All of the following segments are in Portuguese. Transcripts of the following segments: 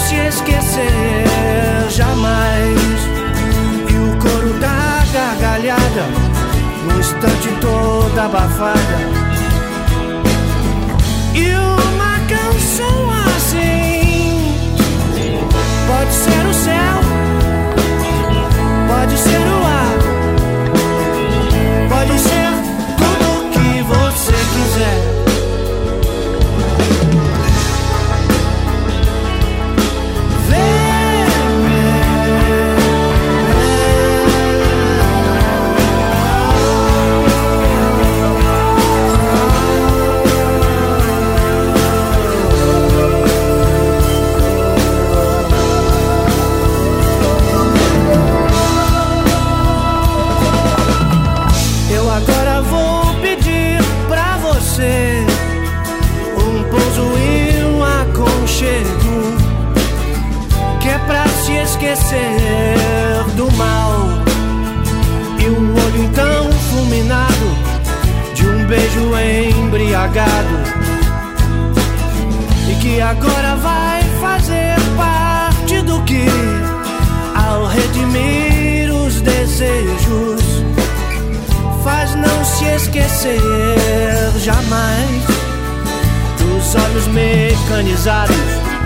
se esquecer jamais. E o coro da gargalhada, num instante toda abafada. E uma canção assim pode ser o céu, pode ser o ar, pode ser tudo que você quiser. Agora vou pedir pra você um pouso e um aconchego, que é pra se esquecer do mal. E um olho então fulminado de um beijo embriagado, e que agora vai fazer parte do que, ao redimir os desejos, faz não se esquecer jamais dos olhos mecanizados.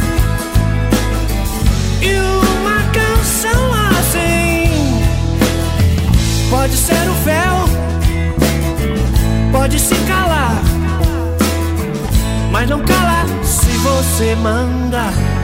E uma canção assim pode ser o fel, pode se calar, mas não cala se você manda.